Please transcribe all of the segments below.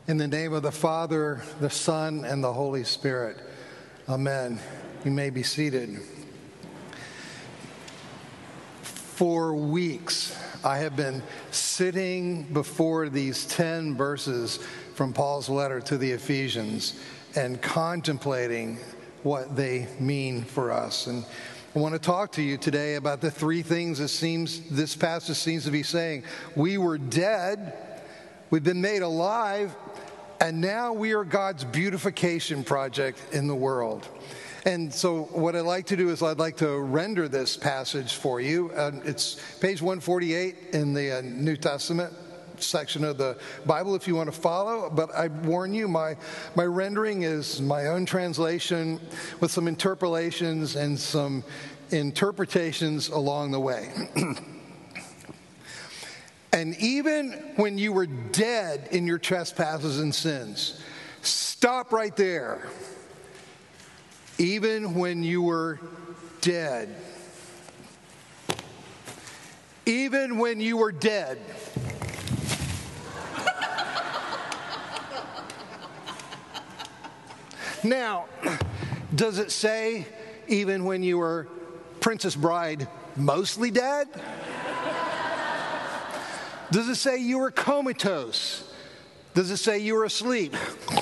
In the name of the Father, the Son, and the Holy Spirit. Amen. You may be seated. For weeks, I have been sitting before these 10 verses from Paul's letter to the Ephesians and contemplating what they mean for us. And I want to talk to you today about the three things this passage seems to be saying. We were dead, we've been made alive, and now we are God's beautification project in the world. And so what I'd like to do is I'd like to render this passage for you. It's page 148 in the New Testament section of the Bible if you want to follow. But I warn you, my rendering is my own translation with some interpolations and some interpretations along the way. And even when you were dead in your trespasses and sins, stop right there. Even when you were dead. Even when you were dead. Now, does it say even when you were Princess Bride mostly dead? Does it say you were comatose? Does it say you were asleep?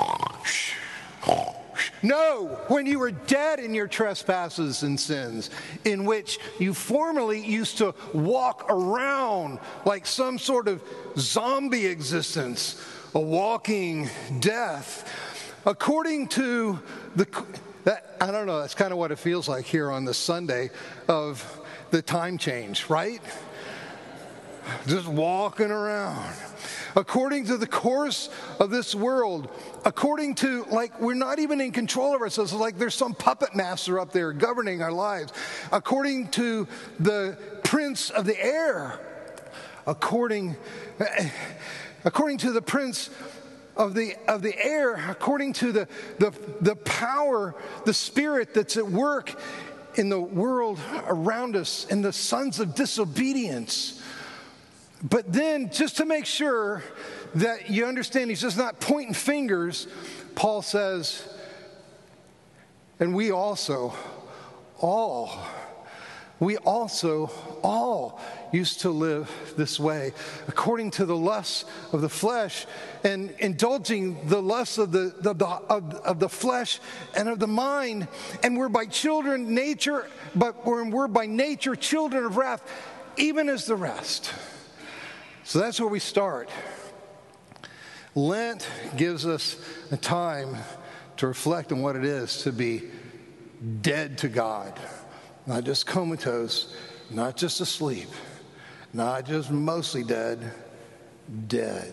No, when you were dead in your trespasses and sins, in which you formerly used to walk around like some sort of zombie existence, a walking death. According to I don't know, that's kind of what it feels like here on the Sunday of the time change, right? Just walking around. According to the course of this world, according to, like, we're not even in control of ourselves. It's like there's some puppet master up there governing our lives. According to the prince of the air, according to the prince of the air, according to the power, the spirit that's at work in the world around us, in the sons of disobedience. But then, just to make sure that you understand he's just not pointing fingers, Paul says, and we also all used to live this way, according to the lusts of the flesh, and indulging the lusts of the flesh and of the mind, and we're by nature children of wrath, even as the rest. So that's where we start. Lent gives us a time to reflect on what it is to be dead to God. Not just comatose, not just asleep, not just mostly dead, dead.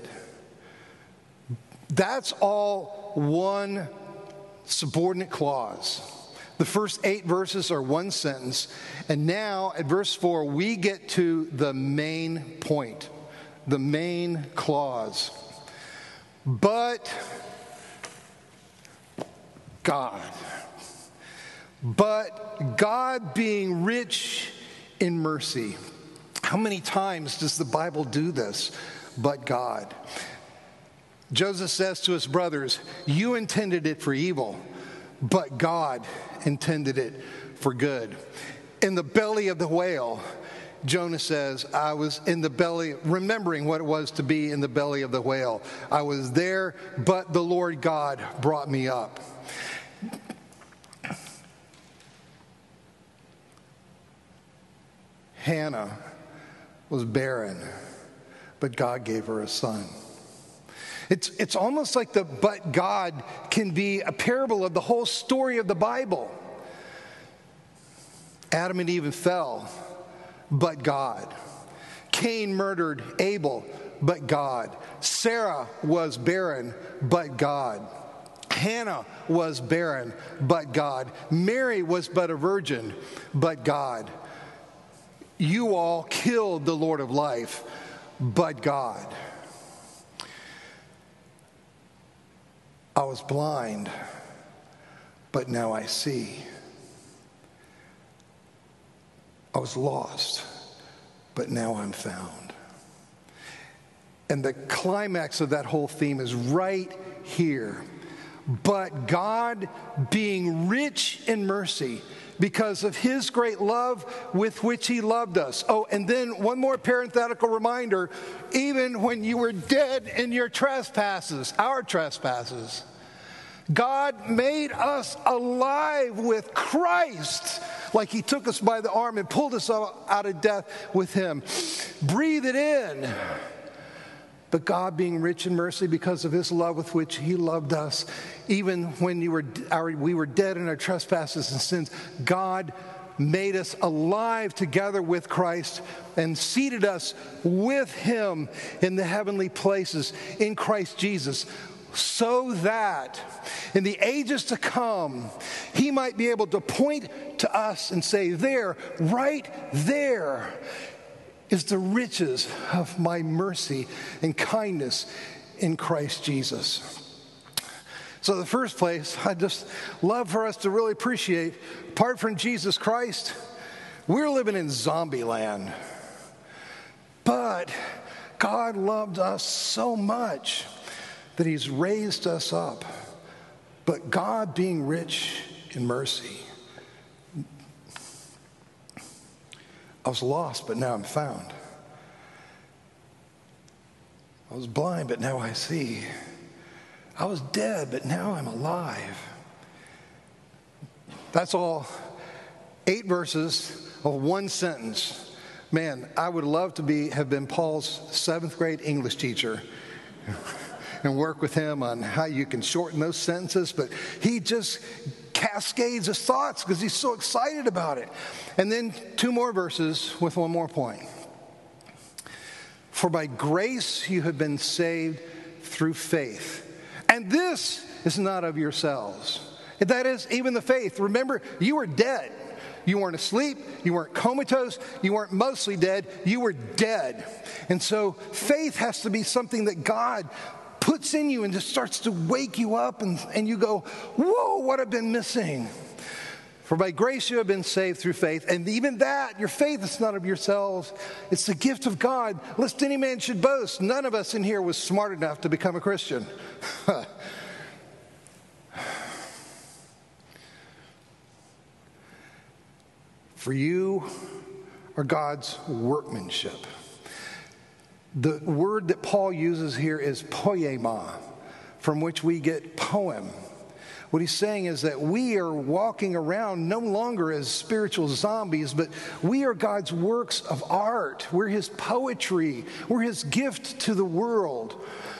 That's all one subordinate clause. The first 8 verses are one sentence, and now at verse 4 we get to the main point. The main clause. But God being rich in mercy. How many times does the Bible do this? But God. Joseph says to his brothers, you intended it for evil, but God intended it for good. In the belly of the whale, Jonah says, I was in the belly, remembering what it was to be in the belly of the whale. I was there, but the Lord God brought me up. Hannah was barren, but God gave her a son. It's almost like the but God can be a parable of the whole story of the Bible. Adam and Eve fell. But God. Cain murdered Abel, but God. Sarah was barren, but God. Hannah was barren, but God. Mary was but a virgin, but God. You all killed the Lord of life, but God. I was blind, but now I see. I was lost, but now I'm found. And the climax of that whole theme is right here. But God, being rich in mercy, because of his great love with which he loved us. Oh, and then one more parenthetical reminder, even when you were dead in your trespasses, our trespasses, God made us alive with Christ, like he took us by the arm and pulled us out of death with him. Breathe it in. But God, being rich in mercy because of his love with which he loved us, even when we were dead in our trespasses and sins, God made us alive together with Christ and seated us with him in the heavenly places in Christ Jesus, so that in the ages to come, he might be able to point to us and say, there, right there, is the riches of my mercy and kindness in Christ Jesus. So the first place, I just love for us to really appreciate, apart from Jesus Christ, we're living in zombie land. But God loved us so much that he's raised us up. But God, being rich in mercy, I was lost, but now I'm found. I was blind, but now I see. I was dead, but now I'm alive. That's all 8 verses of one sentence. Man, I would love to have been Paul's 7th grade English teacher and work with him on how you can shorten those sentences, but he just cascades his thoughts because he's so excited about it. And then 2 more verses with one more point. For by grace you have been saved through faith. And this is not of yourselves. That is, even the faith. Remember, you were dead. You weren't asleep. You weren't comatose. You weren't mostly dead. You were dead. And so faith has to be something that God puts in you and just starts to wake you up, and you go, whoa, what have been missing? For by grace you have been saved through faith, and even that, your faith is not of yourselves. It's the gift of God, lest any man should boast. None of us in here was smart enough to become a Christian. For you are God's workmanship. The word that Paul uses here is poema, from which we get poem. What he's saying is that we are walking around no longer as spiritual zombies, but we are God's works of art. We're his poetry. We're his gift to the world.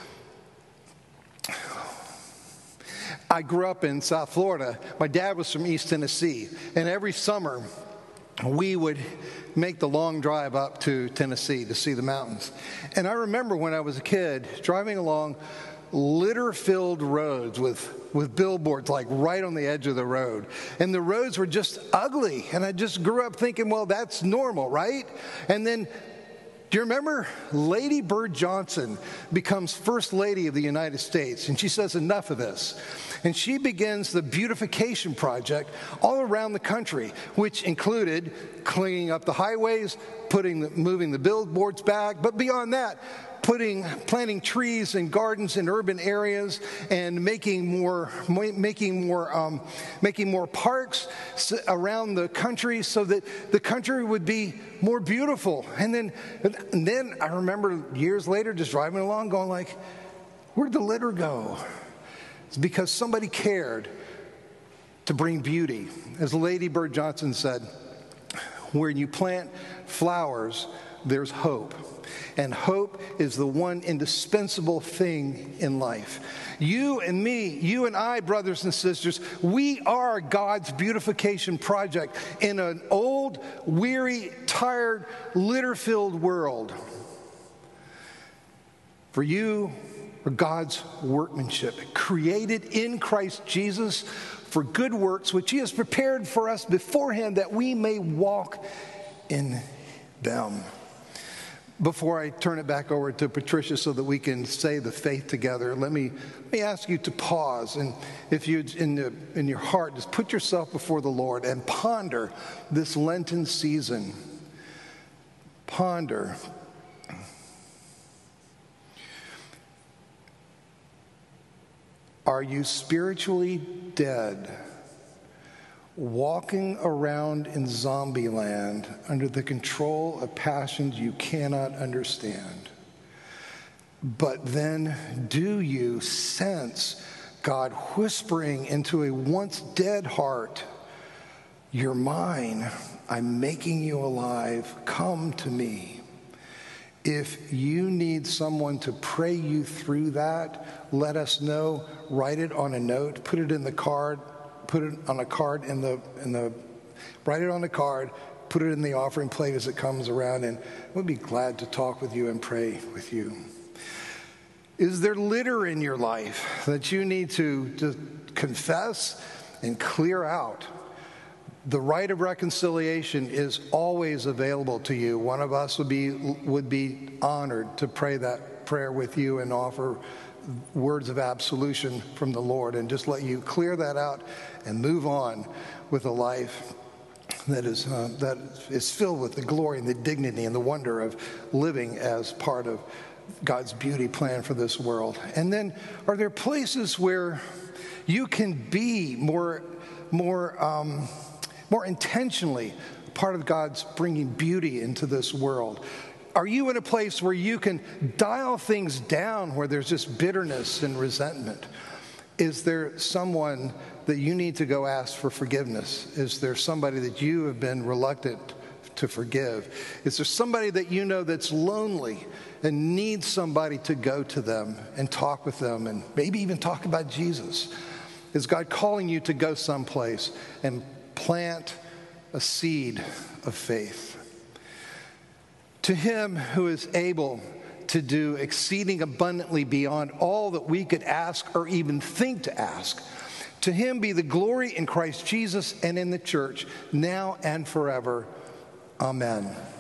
I grew up in South Florida. My dad was from East Tennessee, and every summer we would make the long drive up to Tennessee to see the mountains. And I remember when I was a kid driving along litter-filled roads with billboards like right on the edge of the road. And the roads were just ugly. And I just grew up thinking, well, that's normal, right? And then, do you remember Lady Bird Johnson becomes First Lady of the United States? And she says, enough of this. And she begins the beautification project all around the country, which included cleaning up the highways, moving the billboards back, but beyond that, planting trees and gardens in urban areas and making more parks around the country so that the country would be more beautiful. And then I remember years later just driving along going like, where'd the litter go? It's because somebody cared to bring beauty. As Lady Bird Johnson said, where you plant flowers, there's hope. And hope is the one indispensable thing in life. You and me, you and I, brothers and sisters, we are God's beautification project in an old, weary, tired, litter-filled world. For you are God's workmanship, created in Christ Jesus for good works, which he has prepared for us beforehand that we may walk in them. Before I turn it back over to Patricia so that we can say the faith together, let me ask you to pause, and if you in your heart just put yourself before the Lord and ponder this Lenten season. Ponder. Are you spiritually dead, walking around in zombie land under the control of passions you cannot understand? But then, do you sense God whispering into a once dead heart, "You're mine, I'm making you alive, come to me"? If you need someone to pray you through that, let us know. Write it on a note, put it in the card, put it on a card write it on a card, put it in the offering plate as it comes around, and we'll be glad to talk with you and pray with you. Is there litter in your life that you need to confess and clear out? The right of reconciliation is always available to you. One of us would be honored to pray that prayer with you and offer words of absolution from the Lord and just let you clear that out and move on with a life that is filled with the glory and the dignity and the wonder of living as part of God's beauty plan for this world. And then, are there places where you can be more intentionally part of God's bringing beauty into this world? Are you in a place where you can dial things down where there's just bitterness and resentment? Is there someone that you need to go ask for forgiveness? Is there somebody that you have been reluctant to forgive? Is there somebody that you know that's lonely and needs somebody to go to them and talk with them and maybe even talk about Jesus? Is God calling you to go someplace and plant a seed of faith? To him who is able to do exceeding abundantly beyond all that we could ask or even think to ask, to him be the glory in Christ Jesus and in the church, now and forever. Amen.